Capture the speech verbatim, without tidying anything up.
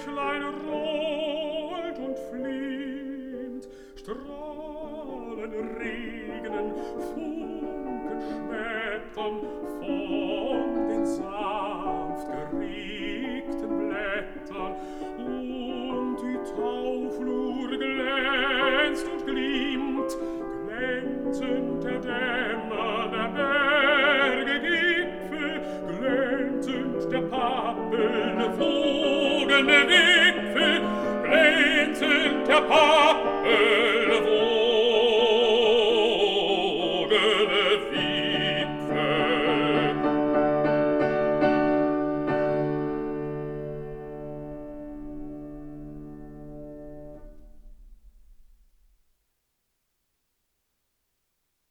Bächlein rollt und flimmt, Strahlen regnen, Funken schmettern von den sanft geregten Blättern, und die Tauflur glänzt und glimmt, glänzend der Dämmer der Berge Gipfel, glänzend der Pappel der Vogel der Wipfel, glänzend der Pappel